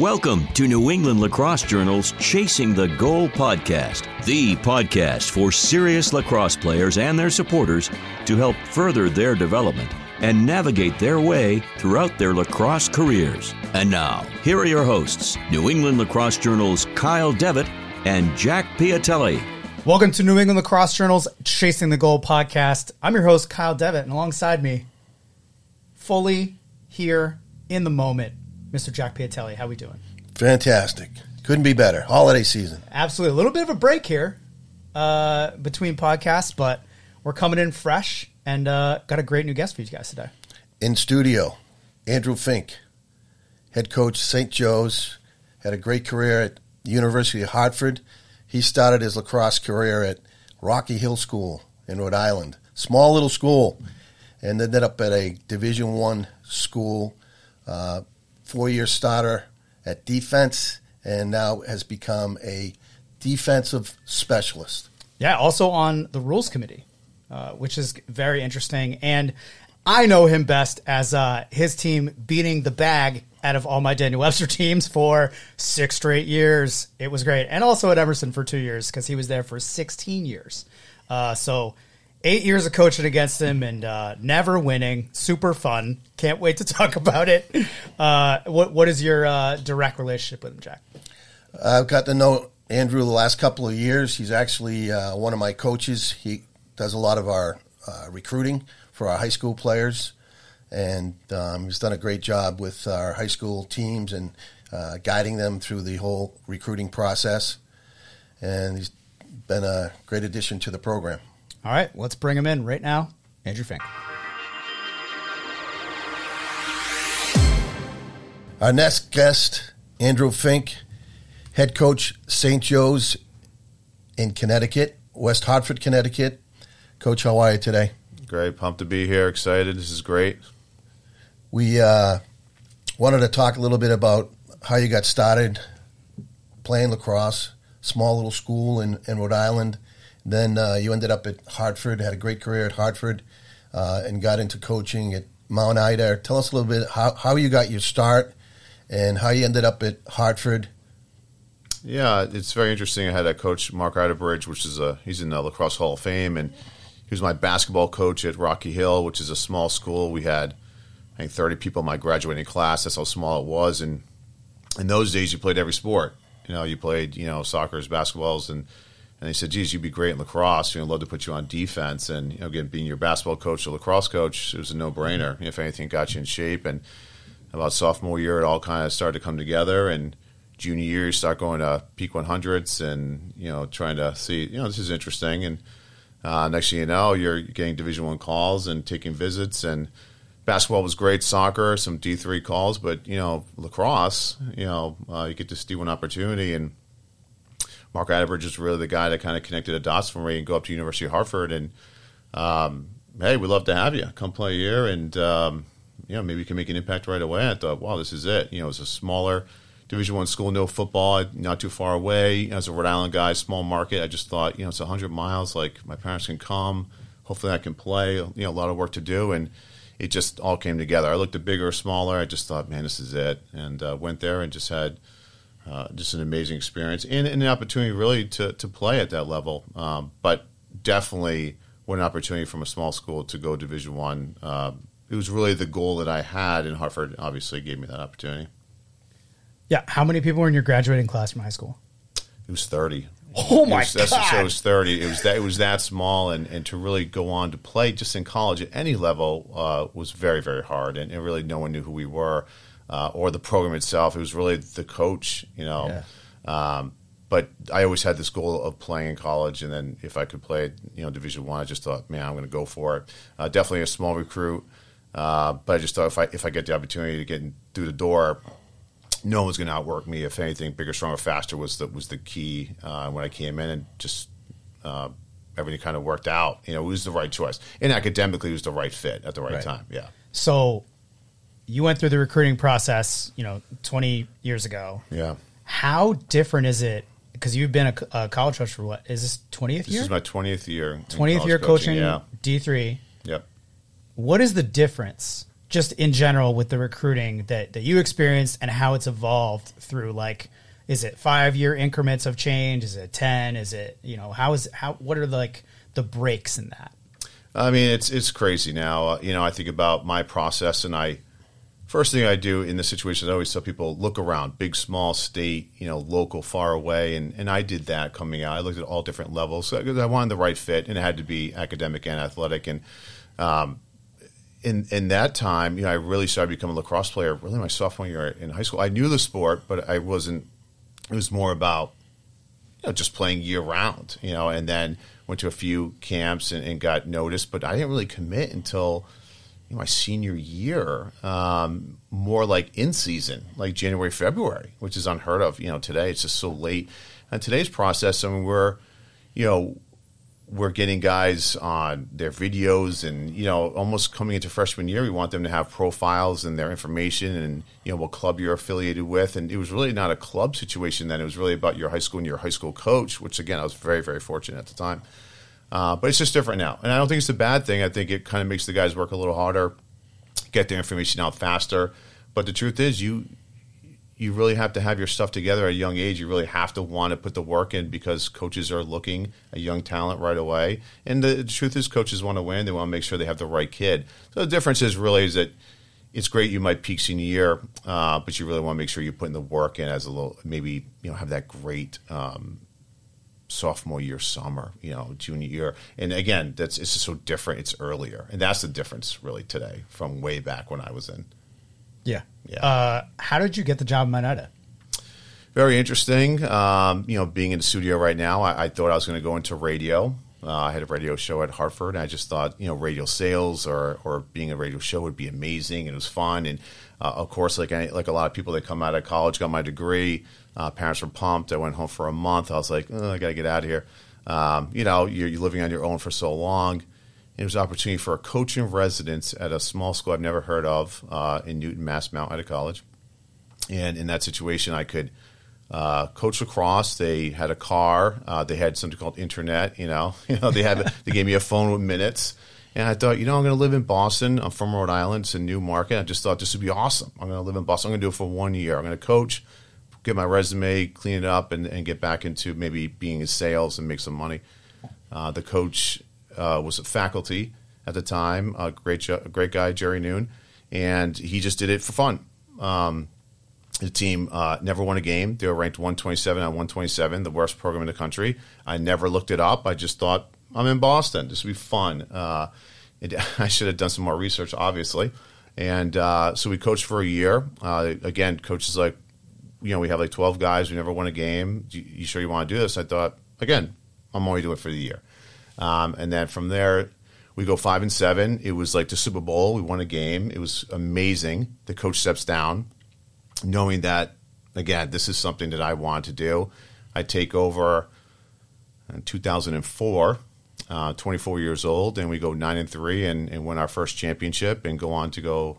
Welcome to New England Lacrosse Journal's Chasing the Goal podcast, the podcast for serious lacrosse players and their supporters to help further their development and navigate their way throughout their lacrosse careers. And now, here are your hosts, New England Lacrosse Journal's Kyle Devitt and Jack Piatelli. Welcome to New England Lacrosse Journal's Chasing the Goal podcast. I'm your host, Kyle Devitt, and alongside me, fully here in the moment, Mr. Jack Piatelli. How we doing? Fantastic. Couldn't be better. Holiday season. Absolutely. A little bit of a break here between podcasts, but we're coming in fresh and got a great new guest for you guys today. In studio, Andrew Fink, head coach, St. Joe's, had a great career at the University of Hartford. He started his lacrosse career at Rocky Hill School in Rhode Island. Small little school. And ended up at a Division I school, 4-year starter at defense, and now has become a defensive specialist. Yeah, also on the rules committee, which is very interesting. And I know him best as his team beating the bag out of all my Daniel Webster teams for 6 straight years. It was great. And also at Emerson for 2 years because he was there for 16 years. So 8 years of coaching against him and never winning. Super fun. Can't wait to talk about it. What is your direct relationship with him, Jack? I've got to know Andrew the last couple of years. He's actually one of my coaches. He does a lot of our recruiting for our high school players. And he's done a great job with our high school teams and guiding them through the whole recruiting process. And he's been a great addition to the program. All right, let's bring him in right now. Andrew Fink. Our next guest, Andrew Fink, head coach, St. Joe's in Connecticut, West Hartford, Connecticut. Coach, how are you today? Great. Pumped to be here. Excited. This is great. We wanted to talk a little bit about how you got started playing lacrosse, small little school in Rhode Island. Then you ended up at Hartford, had a great career at Hartford, and got into coaching at Mount Ida. Tell us a little bit how you got your start and how you ended up at Hartford. Yeah, it's very interesting. I had a coach, Mark Idabridge, which is he's in the Lacrosse Hall of Fame, and he was my basketball coach at Rocky Hill, which is a small school. We had, I think, 30 people in my graduating class. That's how small it was. And in those days, you played every sport. You played, soccer, basketballs, and they said, geez, you'd be great in lacrosse. I'd love to put you on defense. And, again, being your basketball coach or lacrosse coach, it was a no-brainer. If anything, it got you in shape. And about sophomore year, it all kind of started to come together. And junior year, you start going to peak 100s and, trying to see, this is interesting. And next thing you know, you're getting Division I calls and taking visits. And basketball was great, soccer, some D3 calls. But, lacrosse, you get this D1 opportunity. And Mark Idabridge is really the guy that kind of connected the dots for me and go up to University of Hartford. And, hey, we'd love to have you. Come play here and, maybe you can make an impact right away. I thought, wow, this is it. It's a smaller Division I school, no football, not too far away. As a Rhode Island guy, small market, I just thought, it's 100 miles. Like, my parents can come. Hopefully I can play. A lot of work to do. And it just all came together. I looked at bigger or smaller. I just thought, man, this is it. And went there and just had just an amazing experience and an opportunity really to play at that level. But definitely what an opportunity from a small school to go Division I. It was really the goal that I had, and Hartford obviously gave me that opportunity. Yeah, how many people were in your graduating class from high school? It was 30. Oh my God! So it was 30. It was that small, and to really go on to play just in college at any level was very, very hard, and really no one knew who we were or the program itself. It was really the coach, Yeah. But I always had this goal of playing in college, and then if I could play, Division I just thought, man, I'm going to go for it. Definitely a small recruit, but I just thought if I get the opportunity to get through the door, no one's going to outwork me. If anything, bigger, stronger, faster was the key when I came in, and just everything kind of worked out. It was the right choice, and academically, it was the right fit at the right time. Yeah. So you went through the recruiting process, 20 years ago. Yeah. How different is it? Because you've been a college coach for what? Is this 20th year? This is my 20th year. 20th year coaching yeah. D3. Yep. What is the difference just in general with the recruiting that you experienced and how it's evolved through, like, is it 5-year increments of change? Is it 10? Is it, what are the breaks in that? I mean, it's crazy now. I think about my process, and first thing I do in this situation is I always tell people, look around, big, small, state, local, far away. And I did that coming out. I looked at all different levels because I wanted the right fit, and it had to be academic and athletic. And in that time, I really started becoming a lacrosse player really my sophomore year in high school. I knew the sport, but I wasn't. It was more about just playing year round, and then went to a few camps and got noticed, but I didn't really commit until my senior year, more like in season, like January, February, which is unheard of. Today it's just so late. And today's process, I mean, we're getting guys on their videos, and almost coming into freshman year, we want them to have profiles and their information, and what club you're affiliated with. And it was really not a club situation then; it was really about your high school and your high school coach. Which again, I was very, very fortunate at the time. But it's just different now, and I don't think it's a bad thing. I think it kind of makes the guys work a little harder, get their information out faster. But the truth is, you really have to have your stuff together at a young age. You really have to want to put the work in because coaches are looking at young talent right away. And the truth is, coaches want to win. They want to make sure they have the right kid. So the difference is that it's great you might peak senior year, but you really want to make sure you're putting the work in as a little, maybe have that great sophomore year, summer, junior year. And again, it's just so different. It's earlier. And that's the difference really today from way back when I was in. Yeah. How did you get the job in Moneta? Very interesting. Being in the studio right now, I thought I was going to go into radio. I had a radio show at Hartford, and I just thought, radio sales or being a radio show would be amazing, and it was fun. And of course, like a lot of people that come out of college, got my degree. Parents were pumped. I went home for a month. I was like, I got to get out of here. You're living on your own for so long. It was an opportunity for a coach in residence at a small school I've never heard of in Newton, Mass Mount, at a college. And in that situation, I could coach lacrosse. They had a car. They had something called internet. They gave me a phone with minutes. And I thought, I'm going to live in Boston. I'm from Rhode Island. It's a new market. I just thought this would be awesome. I'm going to live in Boston. I'm going to do it for 1 year. I'm going to coach, get my resume, clean it up, and get back into maybe being in sales and make some money. The coach was a faculty at the time, a great guy, Jerry Noon, and he just did it for fun. The team never won a game. They were ranked 127 on 127, the worst program in the country. I never looked it up. I just thought, I'm in Boston. This would be fun. I should have done some more research, obviously. And so we coached for a year. Again, coach is like, we have like 12 guys. We never won a game. You sure you want to do this? I thought, again, I'm only doing it for the year. And then from there, we go 5-7. It was like the Super Bowl. We won a game. It was amazing. The coach steps down, knowing that, again, this is something that I want to do. I take over in 2004, 24 years old, and we go 9-3 and win our first championship and go on to go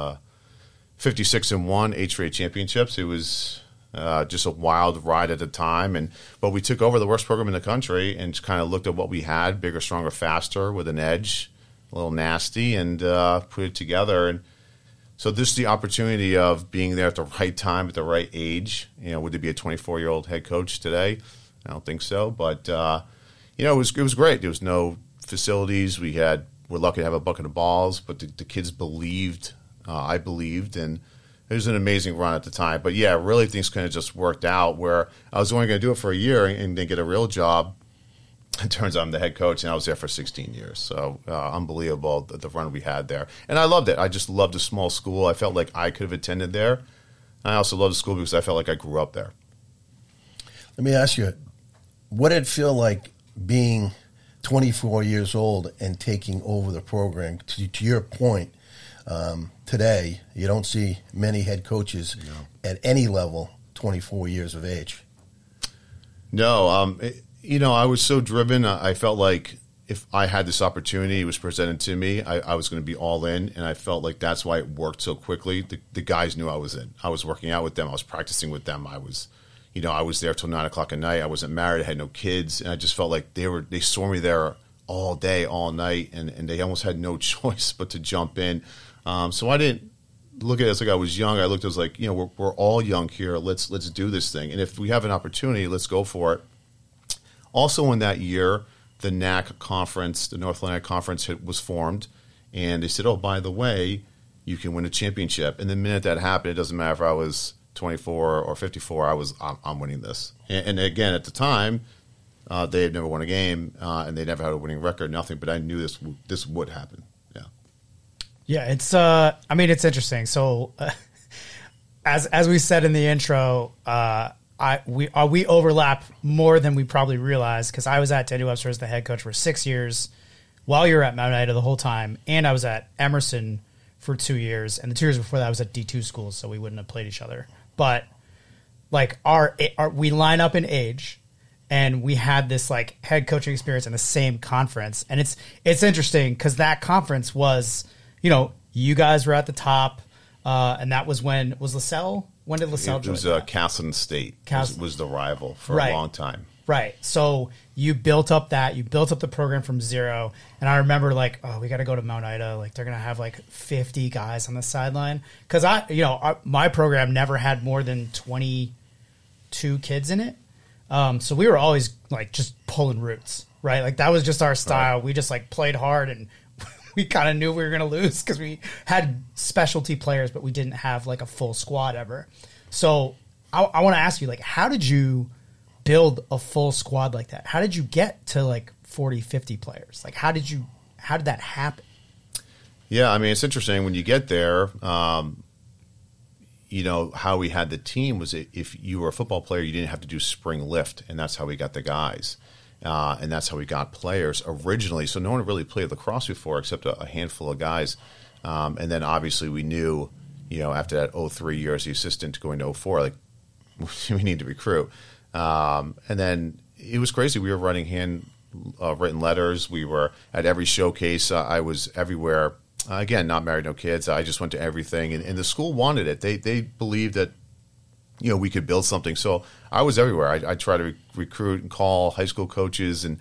56-1, 8 straight championships. It was just a wild ride at the time. But we took over the worst program in the country and just kind of looked at what we had, bigger, stronger, faster, with an edge, a little nasty, and put it together. And so this is the opportunity of being there at the right time, at the right age. Would there be a 24-year-old head coach today? I don't think so. But, it was great. There was no facilities. We're lucky to have a bucket of balls, but the kids believed. I believed, and it was an amazing run at the time. But, yeah, really things kind of just worked out where I was only going to do it for a year and then get a real job. It turns out I'm the head coach, and I was there for 16 years. So unbelievable, the run we had there. And I loved it. I just loved the small school. I felt like I could have attended there. I also loved the school because I felt like I grew up there. Let me ask you, what did it feel like being 24 years old and taking over the program? To your point, today, you don't see many head coaches at any level 24 years of age. No, I was so driven. I felt like if I had this opportunity, it was presented to me, I was going to be all in, and I felt like that's why it worked so quickly. The guys knew I was in. I was working out with them. I was practicing with them. I was there till 9 o'clock at night. I wasn't married. I had no kids, and I just felt like they saw me there all day, all night, and they almost had no choice but to jump in. So I didn't look at it as like I was young. I looked at it as like, we're all young here. Let's do this thing. And if we have an opportunity, let's go for it. Also in that year, the NAC conference, the North Atlantic Conference was formed. And they said, oh, by the way, you can win a championship. And the minute that happened, it doesn't matter if I was 24 or 54, I'm winning this. And again, at the time, they had never won a game, and they never had a winning record, nothing. But I knew this would happen. Yeah. Yeah, it's interesting. So, as we said in the intro, we overlap more than we probably realized, because I was at Daniel Webster as the head coach for 6 years, while you were at Mount Ida the whole time, and I was at Emerson for 2 years, and the 2 years before that I was at D2 schools, so we wouldn't have played each other. But like we line up in age, and we had this like head coaching experience in the same conference, and it's interesting because that conference was, you guys were at the top, and that was when LaSalle. When did LaSalle join? It was Castleton State. Was the rival for a long time. Right. So you built up the program from zero. And I remember like, oh, we got to go to Mount Ida. Like they're going to have like 50 guys on the sideline. Cause my program never had more than 22 kids in it. So we were always like just pulling roots, right? Like that was just our style. Right. We just like played hard, and we kind of knew we were going to lose because we had specialty players, but we didn't have like a full squad ever. So I want to ask you, like, how did you build a full squad like that? How did you get to like 40, 50 players? Like, how did that happen? Yeah, I mean, it's interesting when you get there. How we had the team was if you were a football player, you didn't have to do spring lift, and that's how we got the guys. And that's how we got players originally. So no one really played lacrosse before except a handful of guys. And then obviously we knew, after that 03 year as the assistant going to 04, like we need to recruit. And then it was crazy. We were running written letters. We were at every showcase. I was everywhere. Again, not married, no kids. I just went to everything. And the school wanted it. They believed that, we could build something. So I was everywhere. I tried to recruit and call high school coaches, and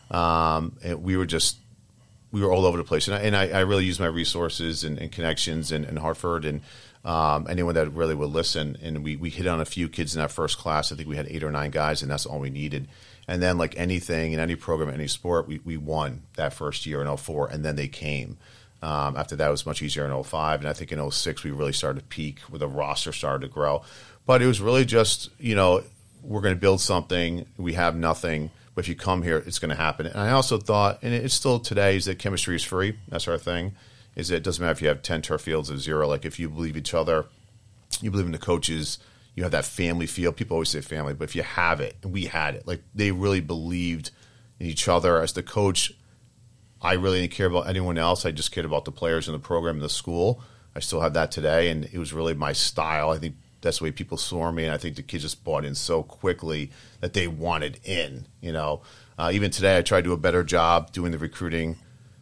we were all over the place. And I really used my resources and connections in Hartford and anyone that really would listen. And we hit on a few kids in that first class. I think we had 8 or 9 guys, and that's all we needed. And then like anything in any program, any sport, we won that first year in 04, and then they came. After that, it was much easier in 05. And I think in 06, we really started to peak where the roster started to grow. But it was really just, we're going to build something. We have nothing. But if you come here, it's going to happen. And I also thought, and it's still today, is that chemistry is free. That's our thing. Is it doesn't matter if you have 10 turf fields or 0. Like if you believe each other, you believe in the coaches, you have that family feel. People always say family, but if you have it, and we had it, like they really believed in each other. As the coach, I really didn't care about anyone else. I just cared about the players in the program and the school. I still have that today, and it was really my style. I think that's the way people saw me, and I think the kids just bought in so quickly that they wanted in. Even today, I try to do a better job doing the recruiting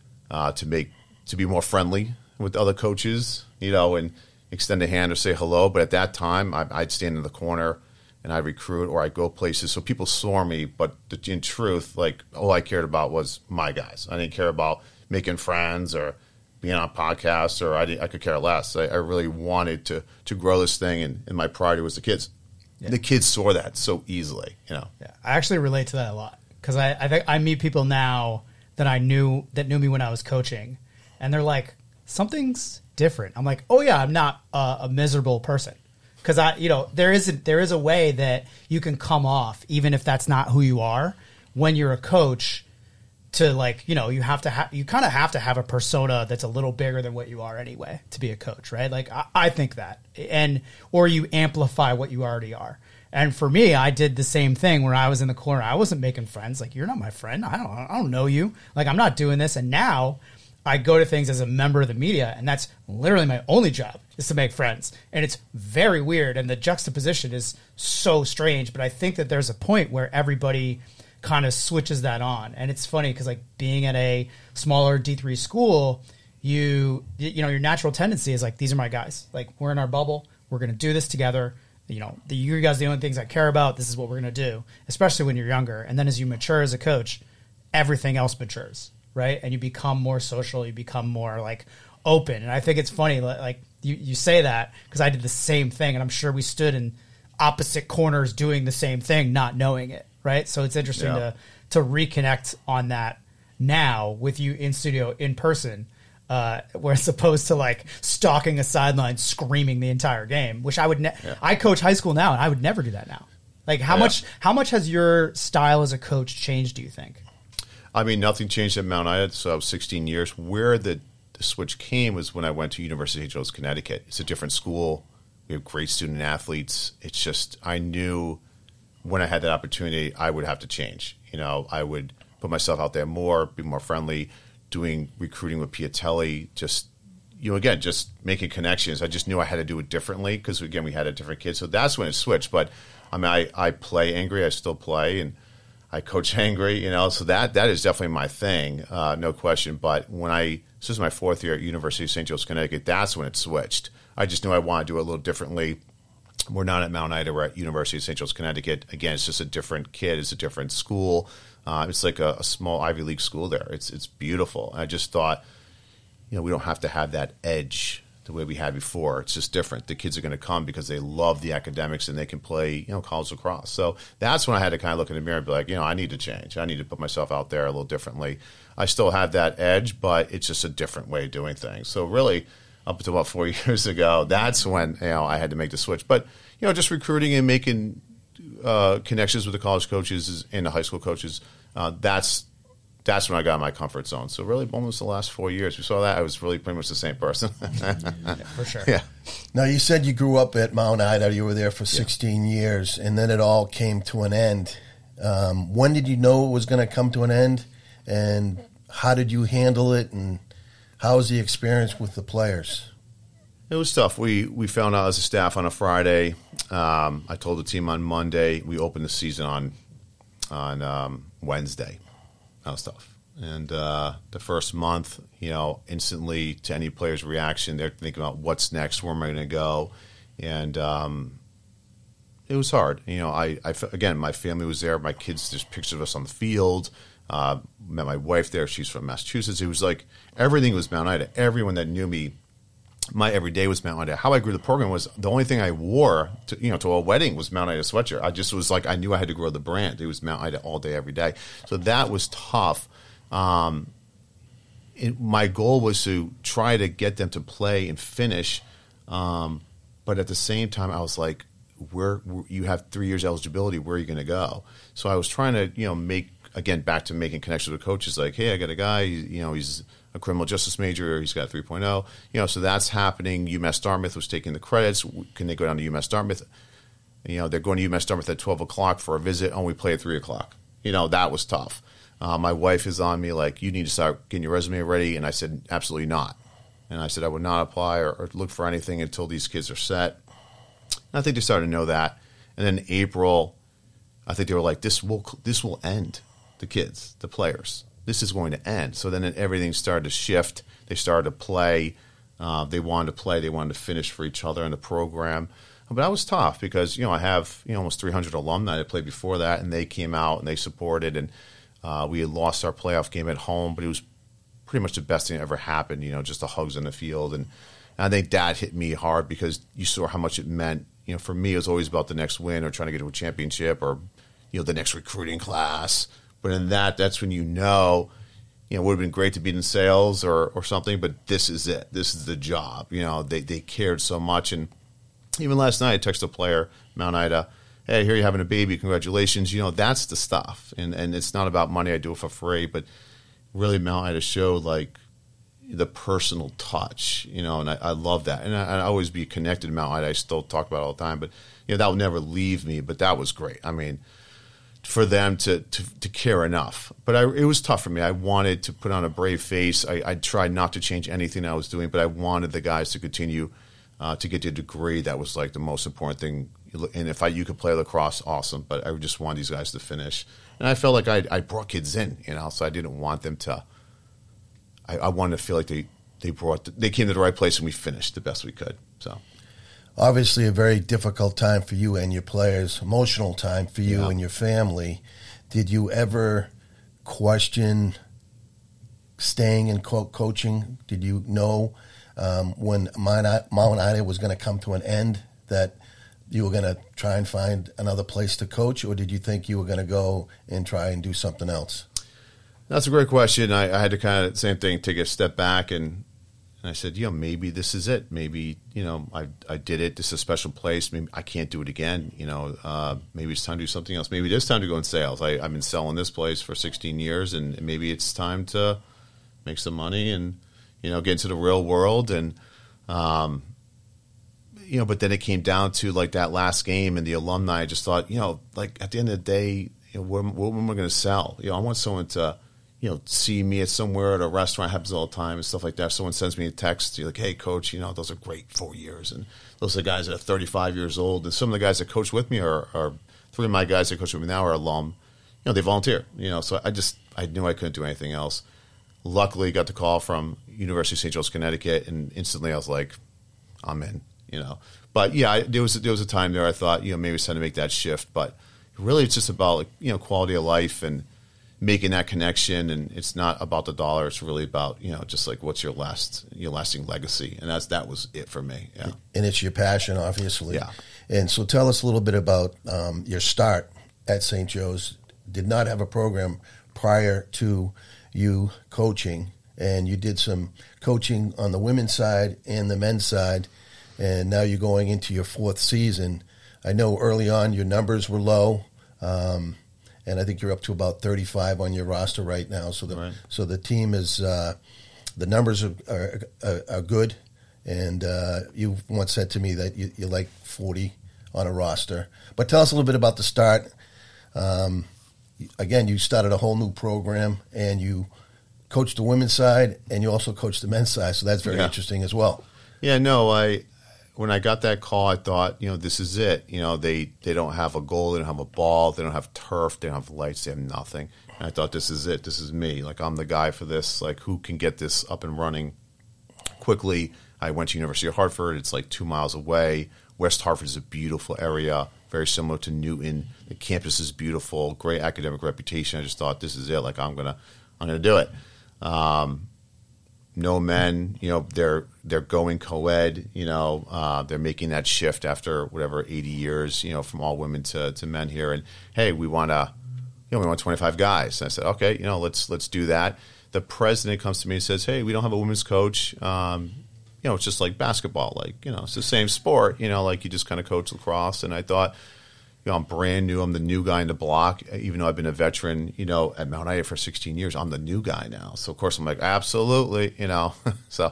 to be more friendly with other coaches, and extend a hand or say hello. But at that time, I'd stand in the corner and I'd recruit, or I'd go places so people saw me. But in truth, like all I cared about was my guys. I didn't care about making friends or being on podcasts, or I could care less. I really wanted to grow this thing, and my priority was the kids. Yeah. The kids saw that so easily, Yeah, I actually relate to that a lot, because I think I meet people now that knew me when I was coaching, and they're like, something's different. I'm like, oh yeah, I'm not a miserable person, because there is a way that you can come off, even if that's not who you are, when you're a coach. To you kind of have to have a persona that's a little bigger than what you are anyway to be a coach, right? Like I think that, or you amplify what you already are. And for me, I did the same thing where I was in the corner. I wasn't making friends. Like, you're not my friend. I don't know you. Like, I'm not doing this. And now I go to things as a member of the media, and that's literally my only job, is to make friends. And it's very weird, and the juxtaposition is so strange. But I think that there's a point where everybody kind of switches that on. And it's funny because like being at a smaller D3 school, your natural tendency is like, these are my guys. Like, we're in our bubble. We're going to do this together. You guys are the only things I care about. This is what we're going to do, especially when you're younger. And then as you mature as a coach, everything else matures, right? And you become more social. You become more like open. And I think it's funny, like you say that because I did the same thing, and I'm sure we stood in opposite corners doing the same thing, not knowing it, right? So it's interesting to reconnect on that now with you in studio, in person, where as opposed to like stalking a sideline, screaming the entire game, which I would I coach high school now, and I would never do that now. Like how much has your style as a coach changed, do you think? I mean, nothing changed at Mount Ida, so I was 16 years. Where the switch came was when I went to University of St. Joe's, Connecticut. It's a different school. We have great student athletes. It's just, I knew when I had that opportunity, I would have to change. You know, I would put myself out there more, be more friendly, doing recruiting with Piatelli, just, you know, again, just making connections. I just knew I had to do it differently because, again, we had a different kid. So that's when it switched. But, I mean, I play angry. I still play, and I coach angry, you know, so that is definitely my thing, no question. But when this is my 4th year at University of St. Joe's, Connecticut, that's when it switched. I just knew I wanted to do it a little differently. We're not at Mount Ida, we're at University of St. Joe's, Connecticut. Again, it's just a different kid, it's a different school. It's like a small Ivy League school there. It's beautiful. And I just thought, you know, we don't have to have that edge the way we had before. It's just different. The kids are going to come because they love the academics and they can play, you know, college lacrosse. So that's when I had to kind of look in the mirror and be like, you know, I need to change. I need to put myself out there a little differently. I still have that edge, but it's just a different way of doing things. So really, up until about 4 years ago, that's when, you know, I had to make the switch. But, you know, just recruiting and making connections with the college coaches and the high school coaches, that's when I got in my comfort zone. So really, almost the last 4 years, we saw that I was really pretty much the same person. Yeah, for sure. Yeah. Now, you said you grew up at Mount Ida. You were there for 16 years, and then it all came to an end. When did you know it was going to come to an end, and how did you handle it, and how was the experience with the players? It was tough. We found out as a staff on a Friday. I told the team on Monday. We opened the season on Wednesday. That was tough. And the first month, you know, instantly to any player's reaction, they're thinking about what's next, where am I going to go? And it was hard. You know, again, my family was there. My kids, there's pictures of us on the field. Met my wife there. She's from Massachusetts. It was like everything was Mount Ida. Everyone that knew me, my everyday was Mount Ida. How I grew the program was the only thing I wore to a wedding was Mount Ida sweatshirt. I just was like, I knew I had to grow the brand. It was Mount Ida all day, every day. So that was tough. My goal was to try to get them to play and finish. But at the same time, I was like, you have 3 years eligibility. Where are you going to go? So I was trying to, you know, back to making connections with coaches. Like, hey, I got a guy, you know, he's a criminal justice major. He's got 3.0. You know, so that's happening. UMass Dartmouth was taking the credits. Can they go down to UMass Dartmouth? You know, they're going to UMass Dartmouth at 12 o'clock for a visit. Oh, we play at 3 o'clock. You know, that was tough. My wife is on me like, you need to start getting your resume ready. And I said, absolutely not. And I said, I would not apply or look for anything until these kids are set. And I think they started to know that. And then in April, I think they were like, this will end. The kids, the players. This is going to end. So then everything started to shift. They started to play. They wanted to play. They wanted to finish for each other in the program. But that was tough because, you know, I have, you know, almost 300 alumni that played before that, and they came out and they supported. And we had lost our playoff game at home, but it was pretty much the best thing that ever happened, you know, just the hugs on the field. And I think that hit me hard because you saw how much it meant. You know, for me, it was always about the next win or trying to get to a championship or, you know, the next recruiting class. But in that's when you know, it would have been great to be in sales or something, but this is it. This is the job. You know, they cared so much. And even last night, I texted a player, Mount Ida, hey, here you're having a baby. Congratulations. You know, that's the stuff. And it's not about money. I do it for free. But really, Mount Ida showed, like, the personal touch, you know, and I love that. And I always be connected to Mount Ida. I still talk about it all the time. But, you know, that will never leave me. But that was great. I mean, for them to care enough. But it was tough for me. I wanted to put on a brave face. I tried not to change anything I was doing, but I wanted the guys to continue to get to a degree that was like the most important thing. And if you could play lacrosse, awesome. But I just wanted these guys to finish. And I felt like I brought kids in, you know, so I didn't want them to – I wanted to feel like they came to the right place and we finished the best we could. So. Obviously a very difficult time for you and your players, emotional time for you and your family. Did you ever question staying in coaching? Did you know when Mount Ida was going to come to an end, that you were going to try and find another place to coach, or did you think you were going to go and try and do something else? That's a great question. I had to kind of, same thing, take a step back, and I said, maybe this is it. Maybe, I did it. This is a special place. Maybe I can't do it again. Maybe it's time to do something else. Maybe it is time to go in sales. I've been selling this place for 16 years, and maybe it's time to make some money and, get into the real world. And, but then it came down to like that last game and the alumni. I just thought, like at the end of the day, what am I going to sell? I want someone to, see me at somewhere at a restaurant. It happens all the time and stuff like that. If someone sends me a text, you're like, hey, coach, those are great 4 years. And those are the guys that are 35 years old. And some of the guys that coach with me are 3 of my guys that coach with me now are alum. They volunteer, so I knew I couldn't do anything else. Luckily, got the call from University of St. Joe's, Connecticut, and instantly I was like, I'm in, But, there was a time there I thought, maybe it's time to make that shift. But really it's just about, quality of life and making that connection, and it's not about the dollar. It's really about, just like what's your lasting legacy, and that was it for me. Yeah, and it's your passion, obviously. Yeah. And so tell us a little bit about your start at St. Joe's. Did not have a program prior to you coaching, and you did some coaching on the women's side and the men's side, and now you're going into your 4th season. I know early on your numbers were low. And I think you're up to about 35 on your roster right now. So the team is the numbers are good. And you once said to me that you like 40 on a roster. But tell us a little bit about the start. Again, you started a whole new program, and you coached the women's side, and you also coached the men's side. So that's very interesting as well. Yeah, no, when I got that call, I thought, this is it. They don't have a goal, they don't have a ball, they don't have turf, they don't have lights, they have nothing. And I thought, this is it. This is me. Like, I'm the guy for this. Like, who can get this up and running quickly? I went to University of Hartford. It's like 2 miles away. West Hartford is a beautiful area, very similar to Newton. The campus is beautiful, great academic reputation. I just thought, this is it. Like, I'm gonna do it. No men, they're going co-ed, they're making that shift after whatever 80 years, from all women to men here. And hey, we want 25 guys. And I said, okay, let's do that. The president comes to me and says, hey, we don't have a women's coach. It's just like basketball, like, it's the same sport, like you just kind of coach lacrosse. And I thought, I'm brand new. I'm the new guy in the block, even though I've been a veteran, at Mount Ida for 16 years. I'm the new guy now. So, of course, I'm like, absolutely, So,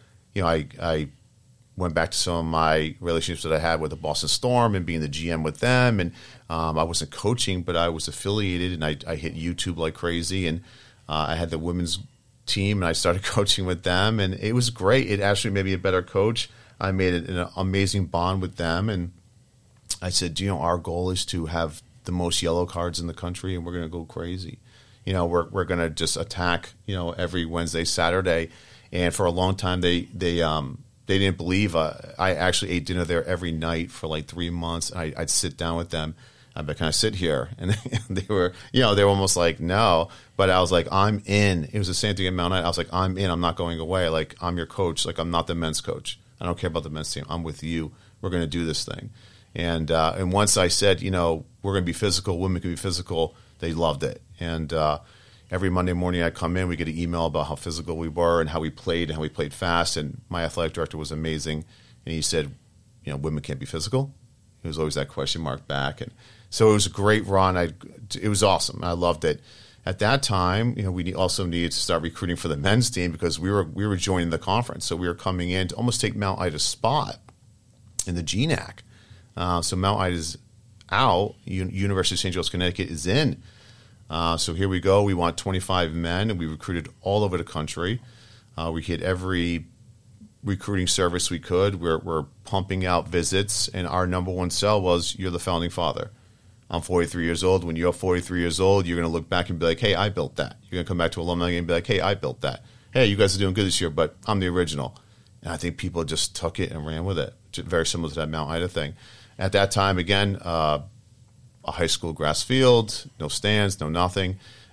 I went back to some of my relationships that I had with the Boston Storm and being the GM with them. And I wasn't coaching, but I was affiliated, and I hit YouTube like crazy. And I had the women's team, and I started coaching with them. And it was great. It actually made me a better coach. I made an amazing bond with them. And I said, our goal is to have the most yellow cards in the country, and we're going to go crazy. We're going to just attack, every Wednesday, Saturday. And for a long time, they didn't believe. I actually ate dinner there every night for like 3 months. I'd sit down with them. I'd be, can I sit here? And they were, they were almost like, no. But I was like, I'm in. It was the same thing at Mount Ida. I was like, I'm in. I'm not going away. Like, I'm your coach. Like, I'm not the men's coach. I don't care about the men's team. I'm with you. We're going to do this thing. And once I said, we're going to be physical, women can be physical, they loved it. And every Monday morning I come in, we get an email about how physical we were and how we played fast. And my athletic director was amazing. And he said, women can't be physical. It was always that question mark back. And so it was a great run. It was awesome. I loved it. At that time, we also needed to start recruiting for the men's team because we were joining the conference. So we were coming in to almost take Mount Ida's spot in the GNAC. So Mount Ida's out. University of St. Joe's, Connecticut is in. So here we go. We want 25 men, and we recruited all over the country. We hit every recruiting service we could. We're pumping out visits, and our number one sell was, you're the founding father. I'm 43 years old. When you're 43 years old, you're going to look back and be like, hey, I built that. You're going to come back to alumni and be like, hey, I built that. Hey, you guys are doing good this year, but I'm the original. And I think people just took it and ran with it, very similar to that Mount Ida thing. At that time, again, a high school grass field, no stands, no nothing.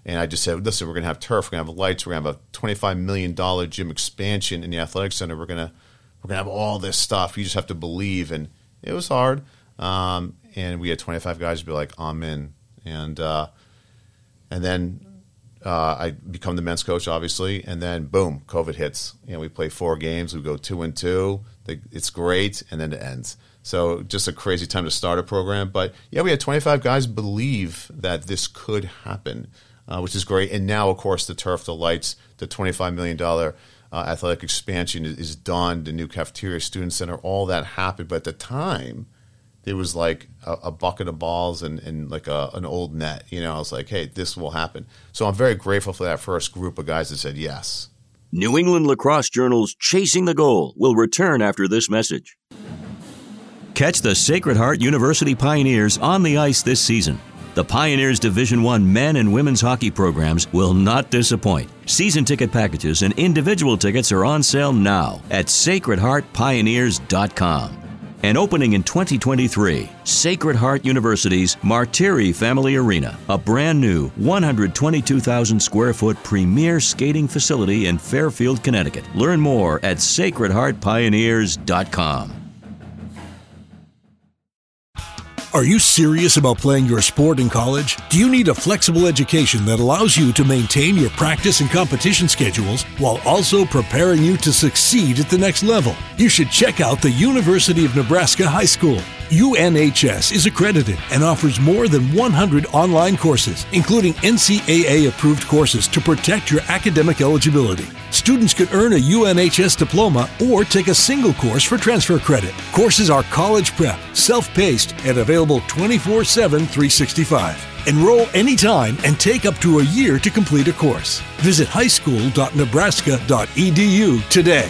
And I just said, listen, we're going to have turf, we're going to have lights, we're going to have a $25 million gym expansion in the athletic center. We're going to have all this stuff. You just have to believe. And it was hard. And we had 25 guys be like, I'm in. And then I become the men's coach, obviously. And then, boom, COVID hits. We play 4 games. We go 2-2. It's great. And then it ends. So just a crazy time to start a program. But, yeah, we had 25 guys believe that this could happen, which is great. And now, of course, the turf, the lights, the $25 million athletic expansion is done, the new cafeteria, student center, all that happened. But at the time, it was like a bucket of balls and like an old net. I was like, hey, this will happen. So I'm very grateful for that first group of guys that said yes. New England Lacrosse Journal's Chasing the Goal will return after this message. Catch the Sacred Heart University Pioneers on the ice this season. The Pioneers Division I men and women's hockey programs will not disappoint. Season ticket packages and individual tickets are on sale now at sacredheartpioneers.com. And opening in 2023, Sacred Heart University's Martiri Family Arena, a brand new 122,000 square foot premier skating facility in Fairfield, Connecticut. Learn more at sacredheartpioneers.com. Are you serious about playing your sport in college? Do you need a flexible education that allows you to maintain your practice and competition schedules while also preparing you to succeed at the next level? You should check out the University of Nebraska High School. UNHS is accredited and offers more than 100 online courses, including NCAA-approved courses to protect your academic eligibility. Students could earn a UNHS diploma or take a single course for transfer credit. Courses are college prep, self-paced, and available 24/7, 365. Enroll anytime and take up to a year to complete a course. Visit highschool.nebraska.edu today.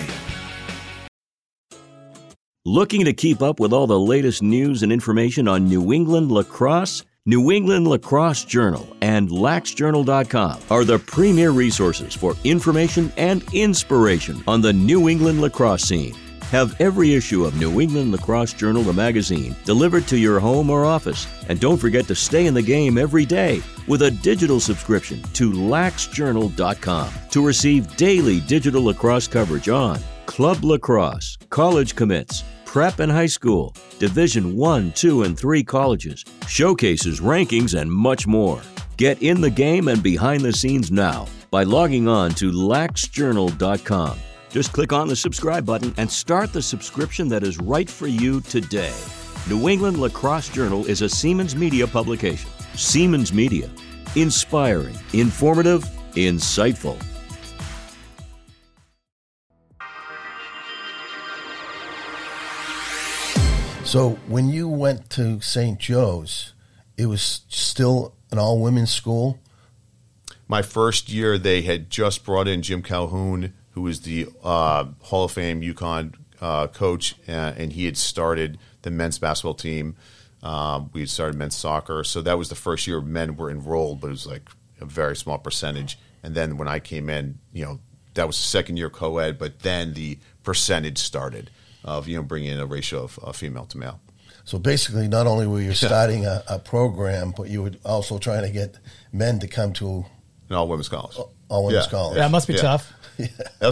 Looking to keep up with all the latest news and information on New England lacrosse? New England Lacrosse Journal and laxjournal.com are the premier resources for information and inspiration on the New England lacrosse scene. Have every issue of New England Lacrosse Journal, the magazine, delivered to your home or office. And don't forget to stay in the game every day with a digital subscription to laxjournal.com to receive daily digital lacrosse coverage on club lacrosse, college commits, prep and high school, Division I, II, and III colleges, showcases, rankings, and much more. Get in the game and behind the scenes now by logging on to laxjournal.com. Just click on the subscribe button and start the subscription that is right for you today. New England Lacrosse Journal is a Siemens Media publication. Siemens Media. Inspiring, informative, insightful. So when you went to St. Joe's, it was still an all-women's school? My first year, they had just brought in Jim Calhoun, who was the Hall of Fame UConn coach, and he had started the men's basketball team. We had started men's soccer. So that was the first year men were enrolled, but it was like a very small percentage. And then when I came in, that was the second year co-ed, but then the percentage started of bringing in a ratio of female to male. So basically, not only were you starting a program, but you were also trying to get men to come to an all-women's college. All-women's college. That must be tough. Yeah.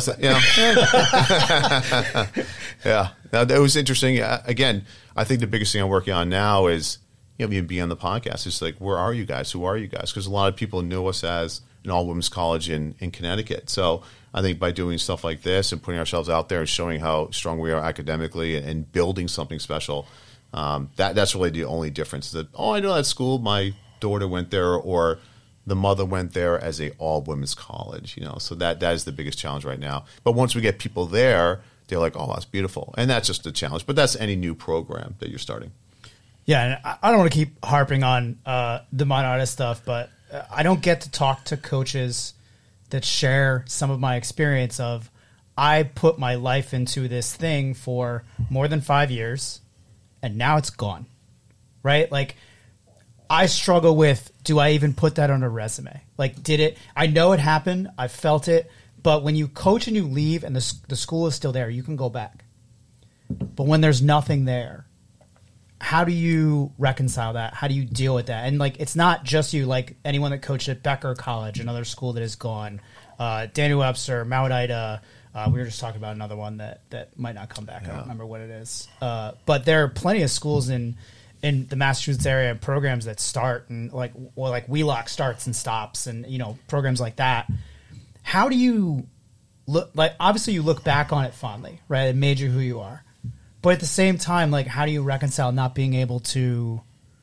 Yeah. Now, that was interesting. Again, I think the biggest thing I'm working on now is, being on the podcast. It's like, where are you guys? Who are you guys? Because a lot of people knew us as an all-women's college in Connecticut. So I think by doing stuff like this and putting ourselves out there and showing how strong we are academically and building something special, that's really the only difference. That, I know that school, my daughter went there, or the mother went there as a all-women's college. So that is the biggest challenge right now. But once we get people there, they're like, oh, that's beautiful. And that's just a challenge. But that's any new program that you're starting. Yeah, and I don't want to keep harping on the Monarda stuff, but I don't get to talk to coaches that share some of my experience of, I put my life into this thing for more than 5 years, and now it's gone, right? Like, I struggle with, do I even put that on a resume? Like, did it? I know it happened. I felt it. But when you coach and you leave and the school is still there, you can go back. But when there's nothing there, how do you reconcile that? How do you deal with that? And like, it's not just you, like anyone that coached at Becker College, another school that is gone, Daniel Webster, Mount Ida. We were just talking about another one that might not come back. I don't remember what it is. But there are plenty of schools in the Massachusetts area and programs that start and like Wheelock starts and stops and, you know, programs like that. How do you look, like, obviously you look back on it fondly, right? It made you who you are. But at the same time, like, how do you reconcile not being able to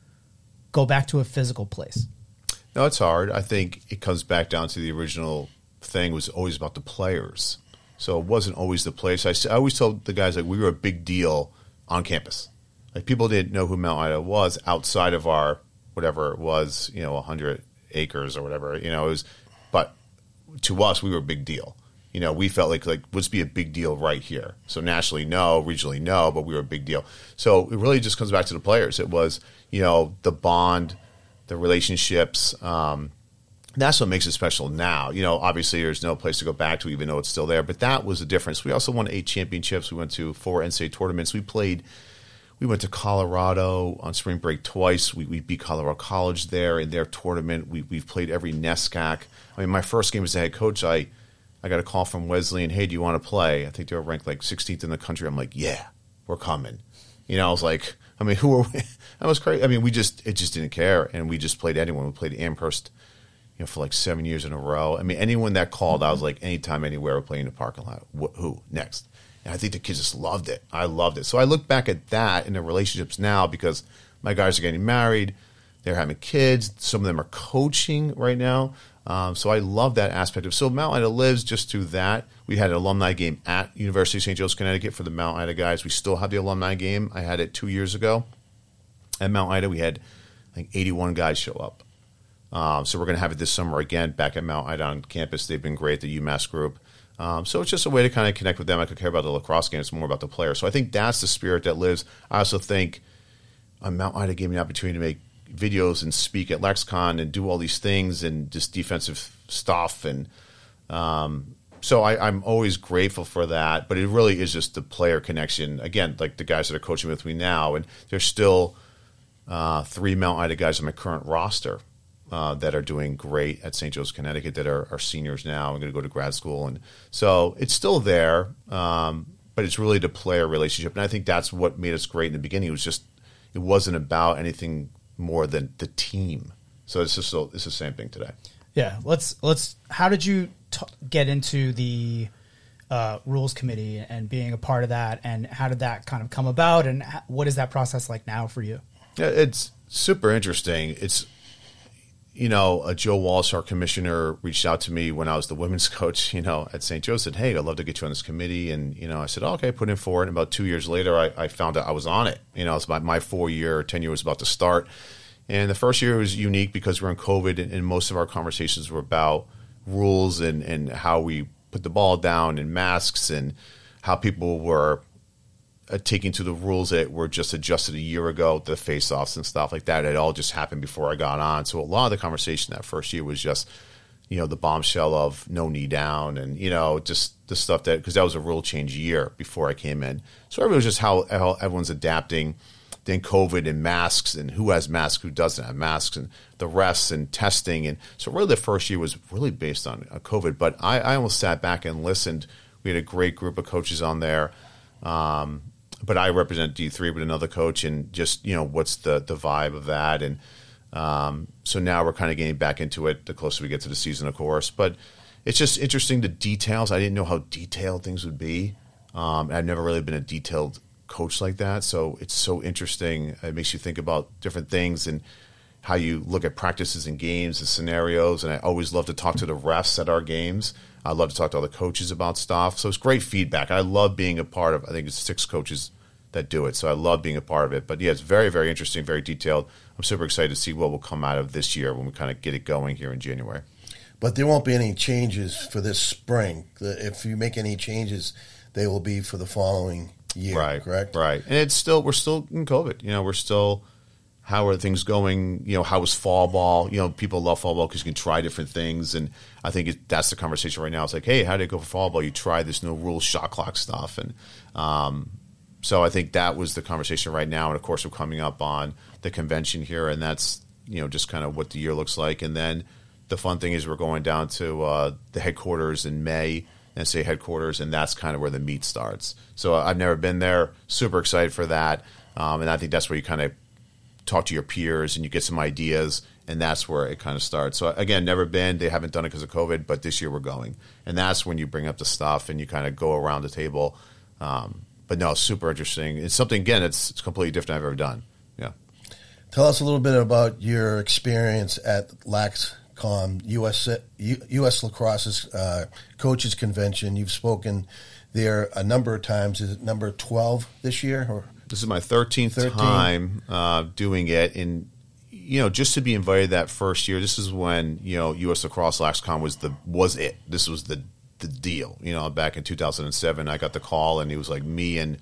go back to a physical place? No, it's hard. I think it comes back down to the original thing was always about the players. So it wasn't always the place. I always told the guys, like, we were a big deal on campus. Like, people didn't know who Mount Ida was outside of our, whatever it was, you know, 100 acres or whatever, you know, it was, but to us, we were a big deal. You know, we felt like let's be a big deal right here. So nationally, no. Regionally, no. But we were a big deal. So it really just comes back to the players. It was, you know, the bond, the relationships. That's what makes it special now. You know, obviously there's no place to go back to, even though it's still there. But that was the difference. We also won 8 championships. We went to 4 NCAA tournaments. We went to Colorado on spring break twice. We beat Colorado College there in their tournament. We've played every NESCAC. I mean, my first game as the head coach, I got a call from Wesleyan, hey, do you want to play? I think they were ranked like 16th in the country. I'm like, yeah, we're coming. You know, I was like, I mean, who are we? That was crazy. I mean, it just didn't care. And we just played anyone. We played Amherst, you know, for like 7 years in a row. I mean, anyone that called, I was like, anytime, anywhere, we're playing in the parking lot. Who? Next. And I think the kids just loved it. I loved it. So I look back at that in the relationships now because my guys are getting married. They're having kids. Some of them are coaching right now. So I love that aspect of. So Mount Ida lives just through that. We had an alumni game at University of St. Joseph, Connecticut for the Mount Ida guys. We still have the alumni game. I had it 2 years ago. At Mount Ida, we had, I think, 81 guys show up. So we're going to have it this summer again back at Mount Ida on campus. They've been great, the UMass group. So it's just a way to kind of connect with them. I could care about the lacrosse game. It's more about the player. So I think that's the spirit that lives. I also think Mount Ida gave me an opportunity to make videos and speak at LexCon and do all these things and just defensive stuff. And so I'm always grateful for that. But it really is just the player connection. Again, like the guys that are coaching with me now. And there's still 3 Mount Ida guys on my current roster that are doing great at St. Joseph, Connecticut, that are seniors now and going to go to grad school. And so it's still there, but it's really the player relationship. And I think that's what made us great in the beginning. It wasn't about anything more than the team. So it's the same thing today. Yeah. Let's. How did you get into the rules committee and being a part of that? And how did that kind of come about? And what is that process like now for you? Yeah, it's super interesting. It's, you know, Joe Walsh, our commissioner, reached out to me when I was the women's coach, you know, at St. Joe, said, hey, I'd love to get you on this committee. And, you know, I said, okay, put in for it. And about 2 years later, I found out I was on it. You know, it's about my 4-year, 10-year was about to start. And the first year was unique because we're in COVID and most of our conversations were about rules and how we put the ball down and masks and how people were taking to the rules that were just adjusted a year ago, the face-offs and stuff like that. It all just happened before I got on. So a lot of the conversation that first year was just, you know, the bombshell of no knee down and, you know, just the stuff that, because that was a rule change year before I came in. So it was just how everyone's adapting. Then COVID and masks and who has masks, who doesn't have masks, and the refs and testing. And so really the first year was really based on COVID. But I almost sat back and listened. We had a great group of coaches on there. But I represent D3 with another coach, and just, you know, what's the vibe of that. And so now we're kind of getting back into it the closer we get to the season, of course. But it's just interesting, the details. I didn't know how detailed things would be. I've never really been a detailed coach like that. So it's so interesting. It makes you think about different things and how you look at practices and games and scenarios. And I always love to talk to the refs at our games. I love to talk to other coaches about stuff. So it's great feedback. I love being a part of, I think it's 6 coaches that do it. So I love being a part of it. But yeah, it's very, very interesting, very detailed. I'm super excited to see what will come out of this year when we kind of get it going here in January. But there won't be any changes for this spring. If you make any changes, they will be for the following year, right, correct? Right. And we're still in COVID. You know, we're still, how are things going? You know, how is fall ball? You know, people love fall ball because you can try different things. And I think that's the conversation right now. It's like, hey, how did it go for fall ball? You try this no rules shot clock stuff. And So I think that was the conversation right now. And of course, we're coming up on the convention here, and that's, just kind of what the year looks like. And then the fun thing is we're going down to the headquarters in May, NCAA headquarters, and that's kind of where the meet starts. So I've never been there. Super excited for that. And I think that's where you kind of talk to your peers and you get some ideas, and that's where it kind of starts. So again, never been. They haven't done it because of COVID, but this year we're going. And that's when you bring up the stuff and you kind of go around the table. But no, super interesting. It's something, again, it's completely different I've ever done. Yeah. Tell us a little bit about your experience at LACSCOM, U.S. Lacrosse's coaches convention. You've spoken there a number of times. Is it number 12 this year? Or this is my 13th time doing it. And, just to be invited that first year, this is when, U.S. Lacrosse LACSCOM was it. This was the deal. Back in 2007, I got the call, and it was like me and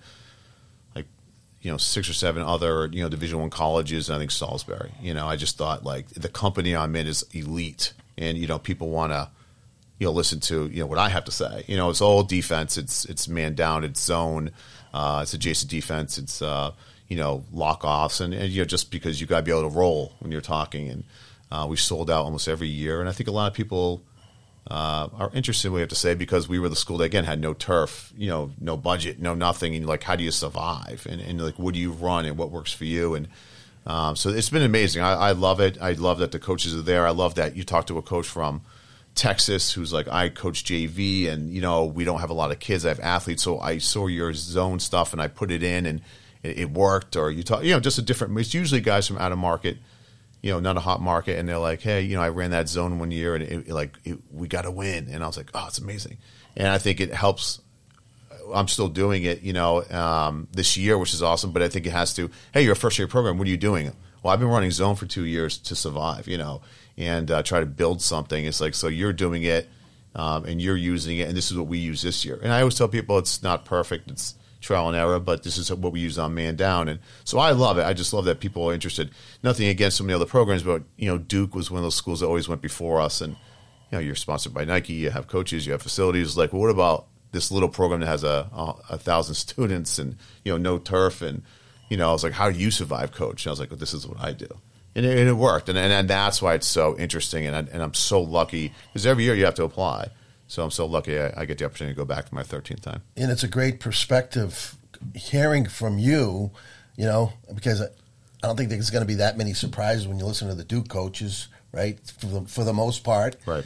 6 or 7 other, Division I colleges, and I think Salisbury. I just thought, the company I'm in is elite, and, people want to, listen to, what I have to say. It's all defense. It's man down. It's zone. It's adjacent defense. It's, lock-offs. And just because you got to be able to roll when you're talking. And we sold out almost every year. And I think a lot of people are interested, we have to say, because we were the school that, again, had no turf, no budget, no nothing. And how do you survive? And what do you run and what works for you? And so it's been amazing. I love it. I love that the coaches are there. I love that you talk to a coach from Texas who's like, I coach JV, and, we don't have a lot of kids. I have athletes. So I saw your zone stuff and I put it in and it worked. Or you talk, just a different, it's usually guys from out of market, not a hot market, and they're like, hey, I ran that zone one year, and we got to win. And I was like, oh, it's amazing. And I think it helps. I'm still doing it, this year, which is awesome. But I think it has to, hey, you're a first-year program. What are you doing? Well, I've been running zone for 2 years to survive, and try to build something. It's like, so you're doing it, and you're using it, and this is what we use this year. And I always tell people it's not perfect. It's trial and error, but this is what we use on man down. And so I love it. I just love that people are interested. Nothing against so many other programs, but, Duke was one of those schools that always went before us. And, you're sponsored by Nike, you have coaches, you have facilities. Well, what about this little program that has 1,000 students and, no turf? And, I was like, how do you survive, coach? And I was like, well, this is what I do. And it worked. And that's why it's so interesting. And I'm so lucky, because every year you have to apply. So I'm so lucky I get the opportunity to go back for my 13th time. And it's a great perspective hearing from you, because I don't think there's going to be that many surprises when you listen to the Duke coaches, right, for the most part. Right.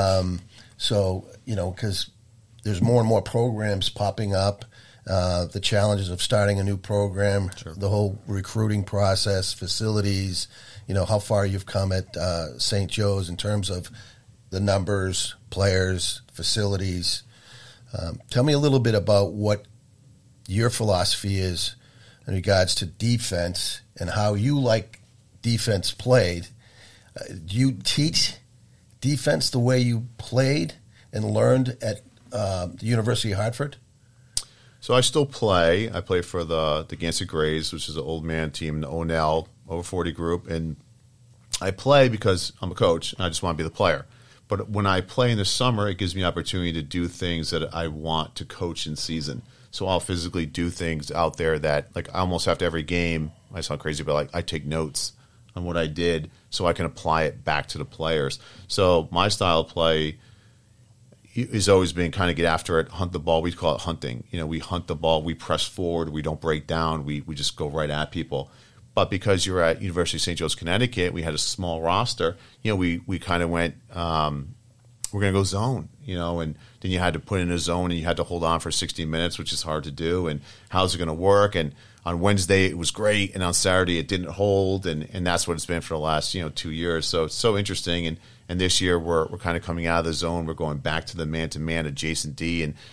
So, because there's more and more programs popping up, the challenges of starting a new program, sure, the whole recruiting process, facilities, how far you've come at St. Joe's in terms of the numbers, players, facilities. Tell me a little bit about what your philosophy is in regards to defense and how you like defense played. Do you teach defense the way you played and learned at the University of Hartford? So I still play. I play for the Gansett Grays, which is an old man team, the Onell over 40 group. And I play because I'm a coach and I just want to be the player. But when I play in the summer, it gives me opportunity to do things that I want to coach in season. So I'll physically do things out there that, almost after every game, I sound crazy, but I take notes on what I did so I can apply it back to the players. So my style of play has always been kind of get after it, hunt the ball. We call it hunting. We hunt the ball, we press forward, we don't break down, we just go right at people. But because you're at University of St. Joe's, Connecticut, we had a small roster. We kind of went, we're going to go zone, and then you had to put in a zone and you had to hold on for 60 minutes, which is hard to do. And how's it going to work? And on Wednesday it was great, and on Saturday it didn't hold, and that's what it's been for the last 2 years. So it's so interesting. And this year we're kind of coming out of the zone. We're going back to the man-to-man adjacent D, and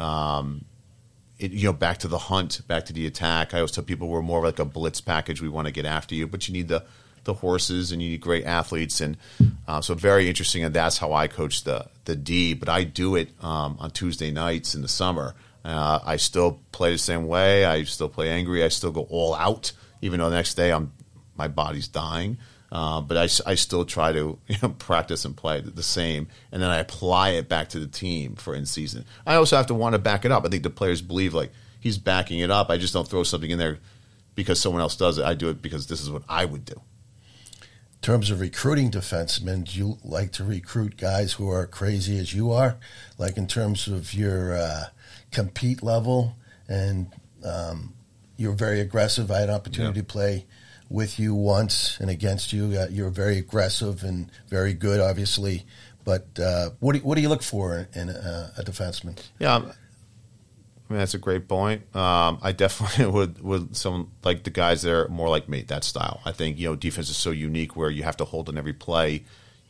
back to the hunt, back to the attack. I always tell people we're more like a blitz package. We want to get after you, but you need the horses and you need great athletes. And so very interesting, and that's how I coach the D. But I do it on Tuesday nights in the summer. I still play the same way. I still play angry. I still go all out, even though the next day my body's dying. But I still try to practice and play the same, and then I apply it back to the team for in season. I also have to want to back it up. I think the players believe he's backing it up. I just don't throw something in there because someone else does it. I do it because this is what I would do. In terms of recruiting defensemen, do you like to recruit guys who are crazy as you are? Like in terms of your compete level, and you're very aggressive. I had an opportunity to play with you once and against you. You're very aggressive and very good, obviously. But what do you look for in a defenseman? Yeah, I mean, that's a great point. I definitely would someone like the guys that are more like me, that style. I think, defense is so unique where you have to hold on every play.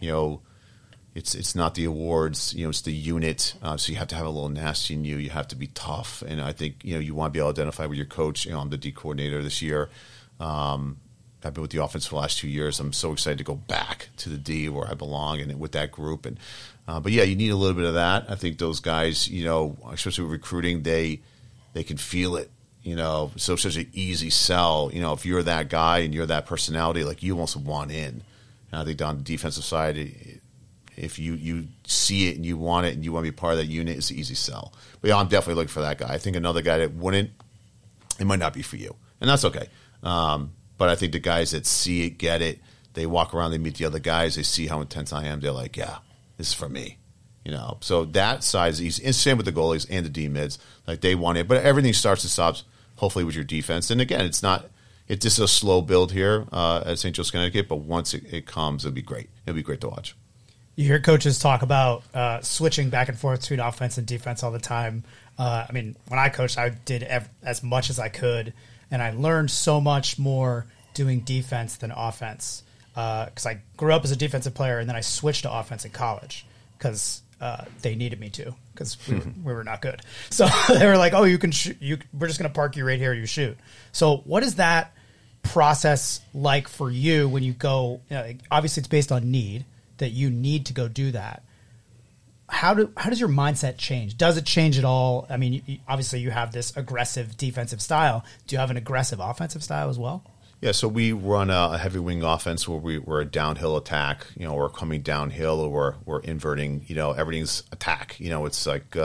It's not the awards, it's the unit. So you have to have a little nasty in you. You have to be tough. And I think, you want to be able to identify with your coach. I'm the D coordinator this year. I've been with the offense for the last 2 years. I'm so excited to go back to the D where I belong and with that group. And but yeah, you need a little bit of that. I think those guys, especially with recruiting, they can feel it. So it's such an easy sell. If you're that guy and you're that personality, like you almost want in. And I think on the defensive side, if you see it and you want it and you want to be part of that unit, it's an easy sell. But yeah, I'm definitely looking for that guy. I think another guy that wouldn't, it might not be for you, and that's okay. But I think the guys that see it, get it, they walk around, they meet the other guys, they see how intense I am, they're like, yeah, this is for me. So that side is easy. And same with the goalies and the D mids. Like they want it. But everything starts and stops, hopefully, with your defense. And again, it's just a slow build here at St. Joe's, Connecticut. But once it comes, it'll be great. It'll be great to watch. You hear coaches talk about switching back and forth between offense and defense all the time. I mean, when I coached, I did as much as I could. And I learned so much more doing defense than offense because I grew up as a defensive player, and then I switched to offense in college because they needed me to because we were not good. So they were like, "Oh, you can shoot. We're just going to park you right here. You shoot." So what is that process like for you when you go? Obviously, it's based on need that you need to go do that. How does your mindset change? Does it change at all? I mean, obviously you have this aggressive defensive style. Do you have an aggressive offensive style as well? Yeah, so we run a heavy wing offense where we're a downhill attack. We're coming downhill, or we're inverting. Everything's attack. It's like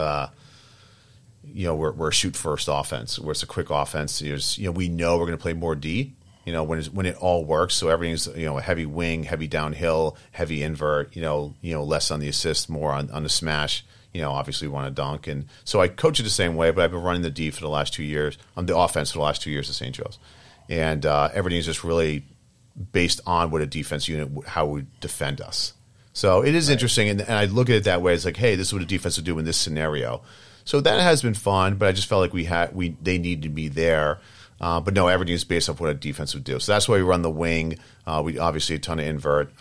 we're a shoot first offense where it's a quick offense. We know we're going to play more D. When it all works, so everything's a heavy wing, heavy downhill, heavy invert. Less on the assist, more on the smash. Obviously we want to dunk, and so I coach it the same way. But I've been running the D for the last 2 years. I'm the offense for the last 2 years at St. Joe's, and everything's just really based on what a defense unit, how we defend us. So it is interesting, and I look at it that way. It's like, hey, this is what a defense would do in this scenario. So that has been fun, but I just felt like they need to be there. But no, everything is based off what a defense would do. So that's why we run the wing. We obviously a ton of invert.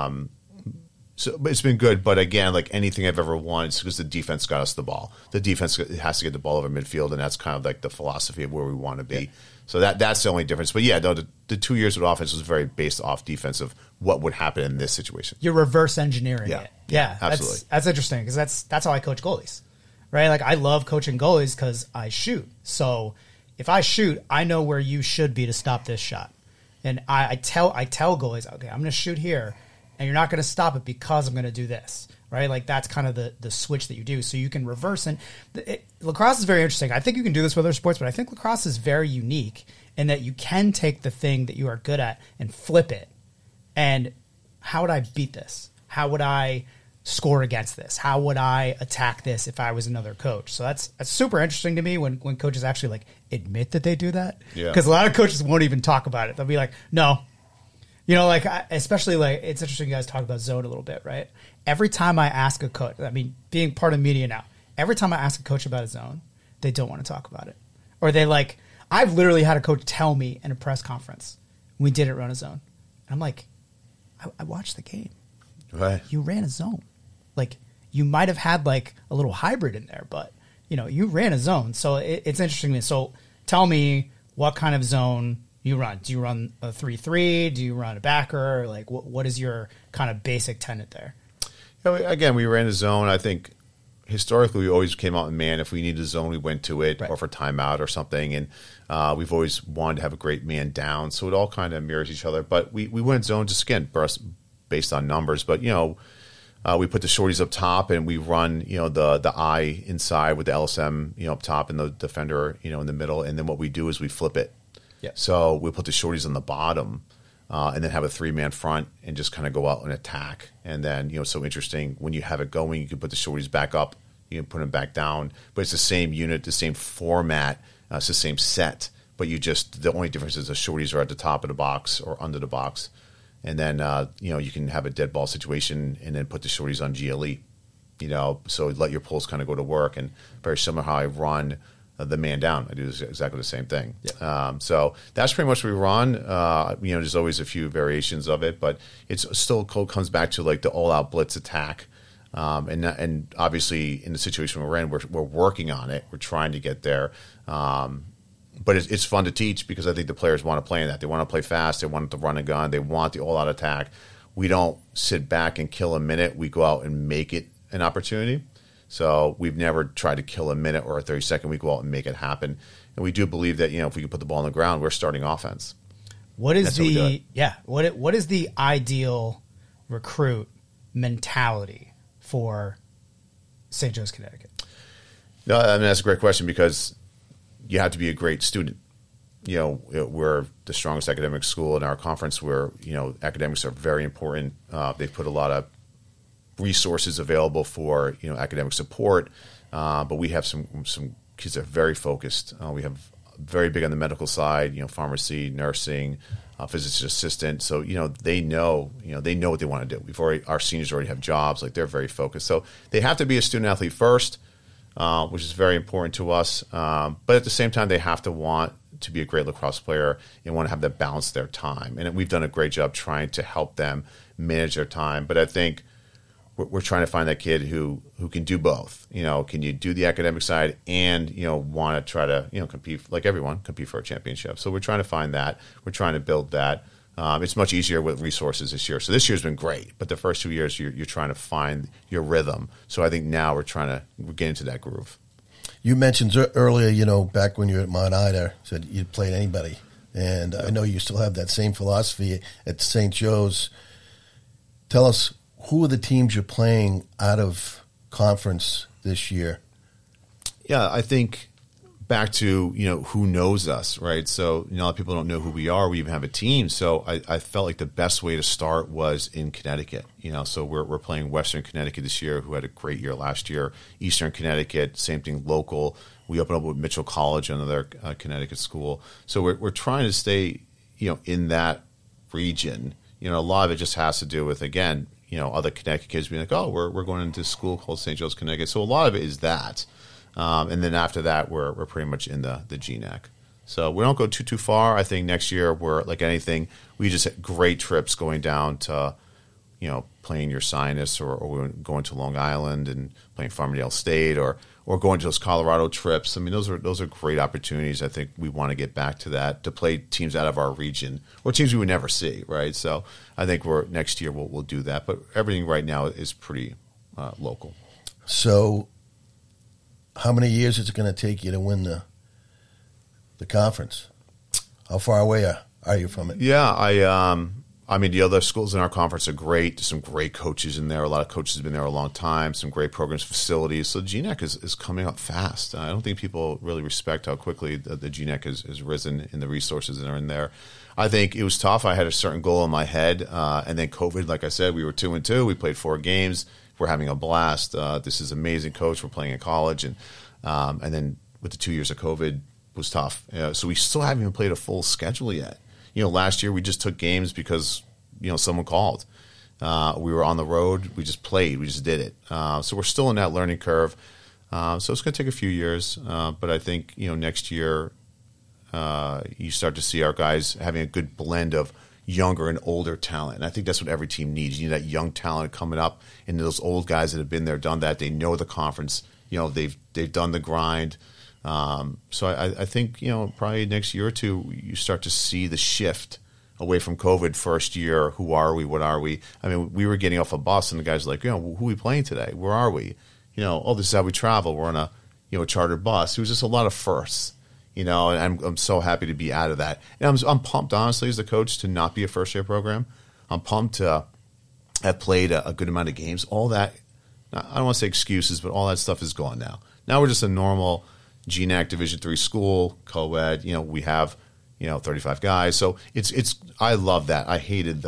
So it's been good. But again, like anything I've ever won, it's because the defense got us the ball. The defense has to get the ball over midfield, and that's kind of like the philosophy of where we want to be. Yeah. So that's the only difference. But yeah, the 2 years with offense was very based off defense of what would happen in this situation. You're reverse engineering it. Yeah, absolutely. That's interesting because that's how I coach goalies, right? Like I love coaching goalies because I shoot. So if I shoot, I know where you should be to stop this shot. And I tell goalies, okay, I'm going to shoot here, and you're not going to stop it because I'm going to do this, right? Like that's kind of the switch that you do. So you can reverse. And lacrosse is very interesting. I think you can do this with other sports, but I think lacrosse is very unique in that you can take the thing that you are good at and flip it. And how would I beat this? How would I score against this? How would I attack this if I was another coach? So that's super interesting to me when coaches actually like admit that they do that. Yeah. Because a lot of coaches won't even talk about it. They'll be like, no. Especially like it's interesting you guys talk about zone a little bit, right? Every time I ask a coach, I mean, being part of media now, every time I ask a coach about a zone, they don't want to talk about it. Or they like, I've literally had a coach tell me in a press conference, we didn't run a zone. And I'm like, I watched the game. Right. You ran a zone. Like you might have had like a little hybrid in there, but you ran a zone. So it's interesting to me. So tell me what kind of zone you run. Do you run a 3-3? Do you run a backer? Like what is your kind of basic tenet there? Again, we ran a zone. I think historically we always came out in man. If we needed a zone, we went to it, right, or for timeout or something. And we've always wanted to have a great man down. So it all kind of mirrors each other. But we went zone just again based on numbers. But we put the shorties up top, and we run, the eye inside with the LSM, up top, and the defender, in the middle. And then what we do is we flip it. Yeah. So we put the shorties on the bottom, and then have a 3-man front and just kind of go out and attack. And then, so interesting, when you have it going, you can put the shorties back up, you can put them back down. But it's the same unit, the same format, it's the same set. But the only difference is the shorties are at the top of the box or under the box. And then, you can have a dead ball situation and then put the shorties on GLE, so let your pulls kind of go to work. And very similar how I run the man down. I do exactly the same thing. Yeah. So that's pretty much what we run. There's always a few variations of it, but it's still comes back to like the all-out blitz attack. And obviously in the situation we're in, we're working on it. We're trying to get there. But it's fun to teach because I think the players want to play in that. They want to play fast. They want to run and gun. They want the all-out attack. We don't sit back and kill a minute. We go out and make it an opportunity. So we've never tried to kill a minute or a 30-second. We go out and make it happen. And we do believe that, if we can put the ball on the ground, we're starting offense. What is what is the ideal recruit mentality for St. Joe's, Connecticut? No, that's a great question because you have to be a great student. We're the strongest academic school in our conference where, academics are very important. They've put a lot of resources available for, academic support. But we have some kids that are very focused. We have very big on the medical side, pharmacy, nursing, physician assistant. So, they know what they want to do. Our seniors already have jobs, like they're very focused. So they have to be a student athlete first, which is very important to us. But at the same time, they have to want to be a great lacrosse player and want to have that balance their time. And we've done a great job trying to help them manage their time. But I think we're trying to find that kid who can do both. Can you do the academic side and, want to try to, compete like everyone, compete for a championship. So we're trying to find that. We're trying to build that. It's much easier with resources this year. So this year's been great, but the first 2 years you're trying to find your rhythm. So I think now we're getting into that groove. You mentioned earlier, back when you were at Mount Ida, said you'd played anybody. And I know you still have that same philosophy at St. Joe's. Tell us, who are the teams you're playing out of conference this year? Yeah, I think back to, who knows us, right? So, a lot of people don't know who we are. We even have a team. So I felt like the best way to start was in Connecticut. So we're playing Western Connecticut this year, who had a great year last year. Eastern Connecticut, same thing, local. We opened up with Mitchell College, another Connecticut school. So we're trying to stay, in that region. A lot of it just has to do with, again, other Connecticut kids being like, oh, we're going into school called St. Joe's, Connecticut. So a lot of it is that. And then after that, we're pretty much in the GNAC. So we don't go too far. I think next year we're like anything. We just had great trips going down to, playing your Sinus or going to Long Island and playing Farmingdale State or going to those Colorado trips. I mean, those are great opportunities. I think we want to get back to that, to play teams out of our region or teams we would never see, right? So I think next year we'll do that. But everything right now is pretty local. So how many years is it going to take you to win the conference? How far away are you from it? Yeah, I mean, the other schools in our conference are great. There's some great coaches in there. A lot of coaches have been there a long time, some great programs, facilities. So GNAC is coming up fast. I don't think people really respect how quickly the GNAC has risen in the resources that are in there. I think it was tough. I had a certain goal in my head. And then COVID, like I said, we were 2-2. We played 4 games. We're having a blast. This is amazing coach. We're playing in college. And then with the 2 years of COVID, it was tough. So we still haven't even played a full schedule yet. Last year we just took games because, someone called. We were on the road. We just played. We just did it. So we're still in that learning curve. So it's going to take a few years. But I think, next year you start to see our guys having a good blend of younger and older talent. And I think that's what every team needs. You need that young talent coming up and those old guys that have been there, done that. They know the conference. They've done the grind. So I think, probably next year or two, you start to see the shift away from COVID first year. Who are we? What are we? I mean, we were getting off a bus and the guys were like, who are we playing today? Where are we? This is how we travel. We're on a chartered bus. It was just a lot of firsts, and I'm so happy to be out of that. And I'm pumped, honestly, as the coach, to not be a first-year program. I'm pumped to have played a good amount of games. All that, I don't want to say excuses, but all that stuff is gone now. Now we're just a normal GNAC Division III school, co-ed. We have 35 guys. So I love that. I hated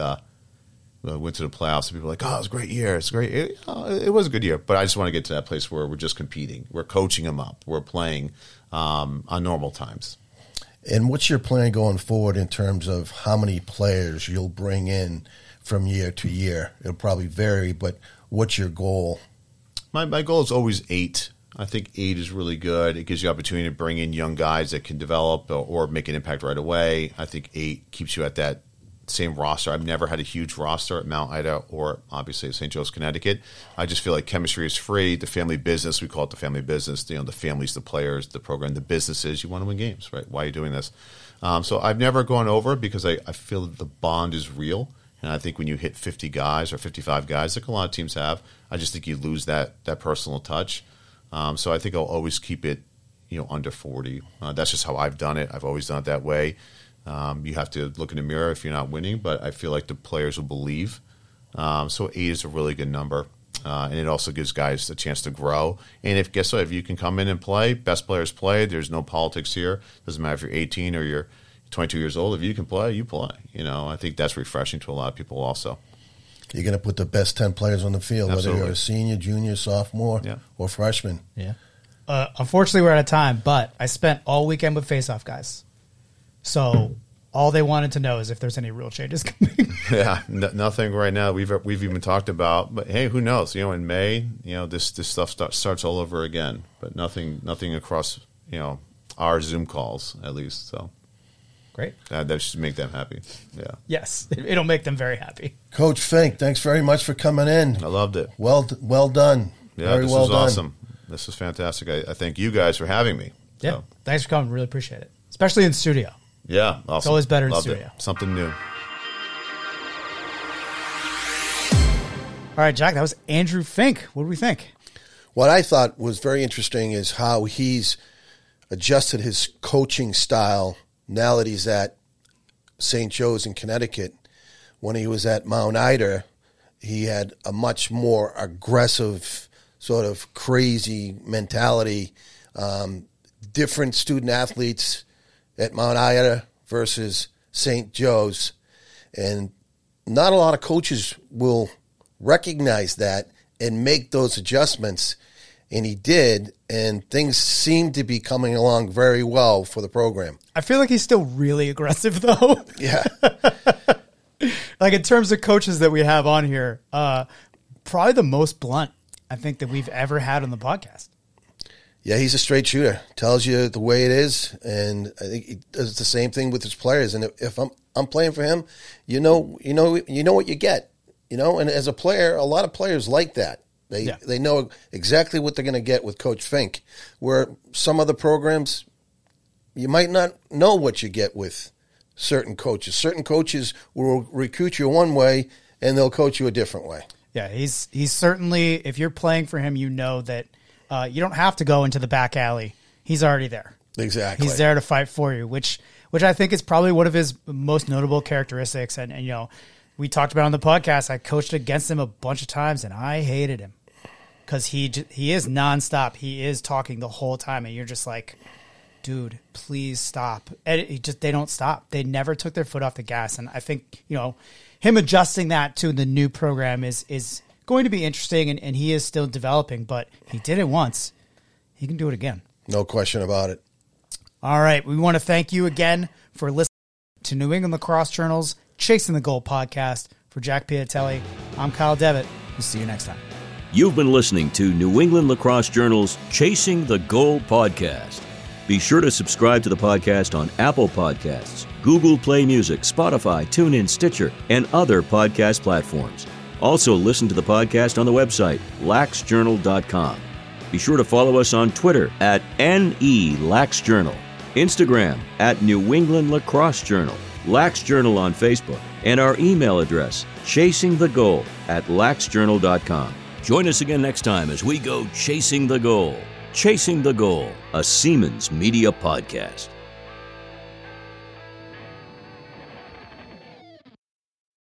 went to the playoffs and people were like, oh, it was a great year. It's great. It was a good year, but I just want to get to that place where we're just competing. We're coaching them up. We're playing on normal times. And what's your plan going forward in terms of how many players you'll bring in from year to year? It'll probably vary, but what's your goal? My goal is always 8. I think 8 is really good. It gives you opportunity to bring in young guys that can develop or make an impact right away. I think 8 keeps you at that same roster. I've never had a huge roster at Mount Ida or obviously at St. Joe's, Connecticut. I just feel like chemistry is free. The family business, we call it the family business. The families, the players, the program, the businesses. You want to win games, right? Why are you doing this? So I've never gone over because I feel that the bond is real. And I think when you hit 50 guys or 55 guys, like a lot of teams have, I just think you lose that personal touch. So I think I'll always keep it, under 40. That's just how I've done it. I've always done it that way. You have to look in the mirror if you're not winning, but I feel like the players will believe. So 8 is a really good number, and it also gives guys a chance to grow. And guess what? If you can come in and play, best players play. There's no politics here. Doesn't matter if you're 18 or you're 22 years old. If you can play, you play. I think that's refreshing to a lot of people also. You're going to put the best 10 players on the field, Absolutely. whether you're a senior, junior, sophomore, or freshman. Yeah. Unfortunately, we're out of time, but I spent all weekend with face-off guys. So all they wanted to know is if there's any real changes coming. Yeah, nothing right now. We've even talked about, but hey, who knows? In May, this stuff starts all over again. But nothing across our Zoom calls at least. So great. That should make them happy. Yeah. Yes, it'll make them very happy. Coach Fink, thanks very much for coming in. I loved it. Well done. Yeah, very this well was done. awesome. This was fantastic. I thank you guys for having me. Yeah, So, thanks for coming. Really appreciate it, especially in studio. yeah, awesome. It's always better in Loved studio. It. Something new. All right, Jack, that was Andrew Fink. What do we think? What I thought was very interesting is how he's adjusted his coaching style now that he's at St. Joe's in Connecticut. When he was at Mount Ida, he had a much more aggressive, sort of crazy mentality. Different student athletes at Mount Ida versus St. Joe's. And not a lot of coaches will recognize that and make those adjustments. And he did, and things seem to be coming along very well for the program. I feel like he's still really aggressive, though. Yeah. Like in terms of coaches that we have on here, probably the most blunt I think that we've ever had on the podcast. Yeah, he's a straight shooter. Tells you the way it is, and I think he does the same thing with his players. And if I'm playing for him, you know what you get. And as a player, a lot of players like that. They know exactly what they're going to get with Coach Fink. Where some other programs, you might not know what you get with certain coaches. Certain coaches will recruit you one way, and they'll coach you a different way. Yeah, he's certainly, if you're playing for him, you know that you don't have to go into the back alley. He's already there. Exactly. He's there to fight for you, which I think is probably one of his most notable characteristics. And we talked about it on the podcast. I coached against him a bunch of times, and I hated him because he is nonstop. He is talking the whole time, and you're just like, dude, please stop. And they don't stop. They never took their foot off the gas. And I think, him adjusting that to the new program is going to be interesting, and he is still developing, but he did it once. He can do it again. No question about it. All right. We want to thank you again for listening to New England Lacrosse Journal's Chasing the Goal podcast. For Jack Piatelli, I'm Kyle Devitt. We'll see you next time. You've been listening to New England Lacrosse Journal's Chasing the Goal podcast. Be sure to subscribe to the podcast on Apple Podcasts, Google Play Music, Spotify, TuneIn, Stitcher, and other podcast platforms. Also, listen to the podcast on the website, laxjournal.com. Be sure to follow us on Twitter at NELaxJournal, Instagram at New England Lacrosse Journal, Lax Journal on Facebook, and our email address, chasingthegoal@laxjournal.com. Join us again next time as we go chasing the goal. Chasing the Goal, a Siemens Media podcast.